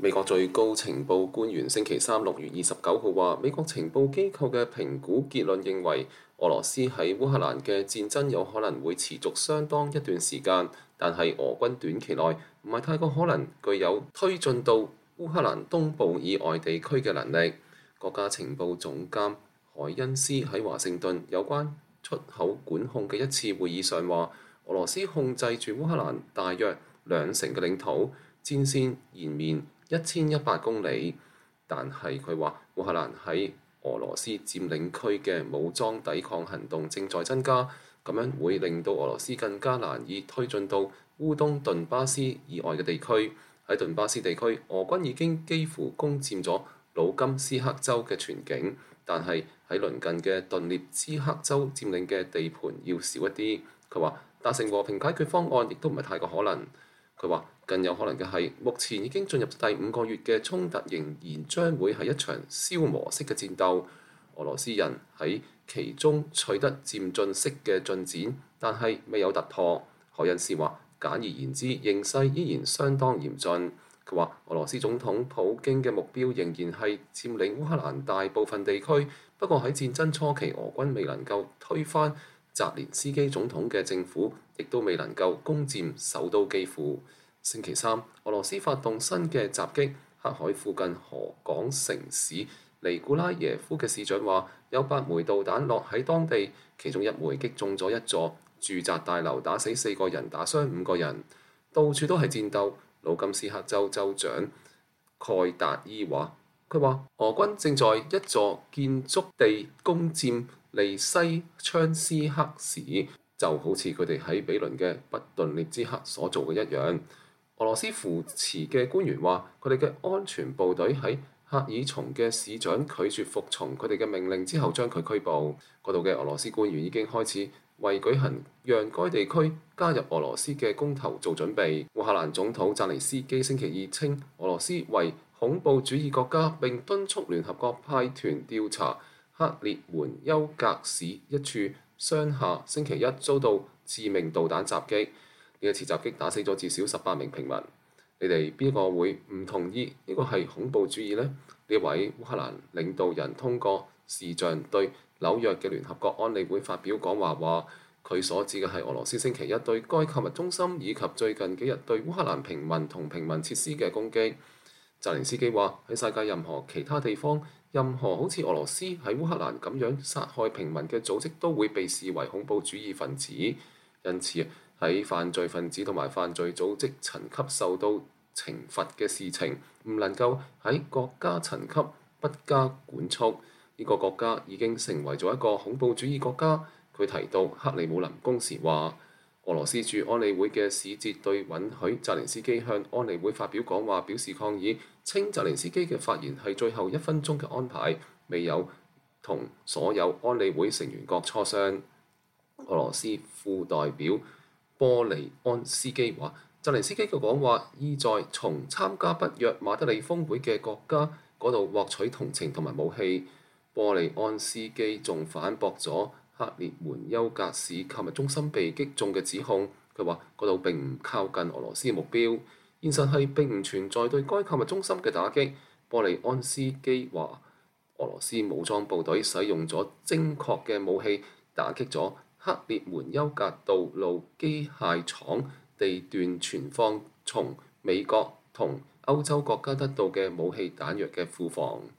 美國最高情報官員星期三6月29號話，美國情報機構嘅評估結論認為，俄羅斯喺烏克蘭嘅戰爭有可能會持續相當一段時間，但係俄軍短期內唔係太過可能具有推進到烏克蘭東部以外地區嘅能力。國家情報總監海恩斯喺華盛頓有關出口管控嘅一次會議上話，俄羅斯控制住烏克蘭大約20%嘅領土，戰線延綿1100公里，但係佢話烏克蘭喺俄羅斯佔領區嘅武裝抵抗行動正在增加，咁樣會令到俄羅斯更加難以推進到烏東頓巴斯以外嘅地區。喺頓巴斯地區，俄軍已經幾乎攻佔咗盧甘斯克州嘅全境，但係喺鄰近嘅頓涅茨克州佔領嘅地盤要少一啲。佢話達成和平解決方案亦都唔係太過可能。佢話更有可能嘅係，目前已經進入第5個月嘅衝突仍然將會係一場消磨式嘅戰鬥。俄羅斯人喺其中取得漸進式嘅進展，但係未有突破。海恩斯話：簡而言之，形勢依然相當嚴峻。佢話俄羅斯總統普京嘅目標仍然係佔領烏克蘭大部分地區，不過喺戰爭初期，俄軍未能夠推翻澤連斯基總統嘅政府，亦都未能夠攻佔首都基輔。星期三，俄羅斯發動新嘅襲擊，黑海附近河港城市尼古拉耶夫嘅市長話，有8枚導彈落喺當地，其中1枚擊中咗一座住宅大樓，打死4個人，打傷5個人。到處都係戰鬥。盧甘斯克州州長蓋達伊話：佢話俄軍正在一座建築地攻佔利西昌斯克市，就好似佢哋喺比鄰嘅北頓涅茨克所做嘅一樣。俄羅斯扶持嘅官員話，佢哋嘅安全部隊喺赫爾松嘅市長拒絕服從佢哋嘅命令之後，將佢拘捕。嗰度嘅俄羅斯官員已經開始為舉行讓該地區加入俄羅斯嘅公投做準備。烏克蘭總統澤連斯基星期二稱俄羅斯為恐怖主義國家，並敦促聯合國派團調查克列門丘格市一處商廈星期一遭到致命導彈襲擊。呢一次襲擊打死咗至少18名平民。你哋邊個會唔同意呢個係恐怖主義呢？呢位烏克蘭領導人通過視像對紐約嘅聯合國安理會發表講話，話佢所指嘅係俄羅斯星期一對該購物中心以及最近幾日對烏克蘭平民同平民設施嘅攻擊。澤連斯基話喺世界任何其他地方，任何好似俄羅斯喺烏克蘭咁樣殺害平民嘅組織都會被視為恐怖主義分子，因此喺犯罪分子同埋犯罪組織層級受到懲罰嘅事情，唔能夠喺國家層級不加管束。呢個國家已經成為咗一個恐怖主義國家。佢提到克里姆林宮時話，俄羅斯駐安理會嘅使節對允許澤連斯基向安理會發表講話表示抗議，稱澤連斯基嘅發言係最後1分鐘嘅安排，未有同所有安理會成員國磋商。俄羅斯副代表波利安斯基話，澤連斯基嘅講話意在從參加北約馬德里峰會嘅國家嗰度獲取同情同埋武器。波利安斯基仲反駁咗克列門丘格市購物中心被擊中嘅指控。佢話嗰度並唔靠近俄羅斯目標，現實係並唔存在對該購物中心嘅打擊。波利安斯基話，俄羅斯武裝部隊使用咗精確嘅武器打擊咗克列門丘格道路機械廠地段存放從美國同歐洲國家得到嘅武器彈藥嘅庫房。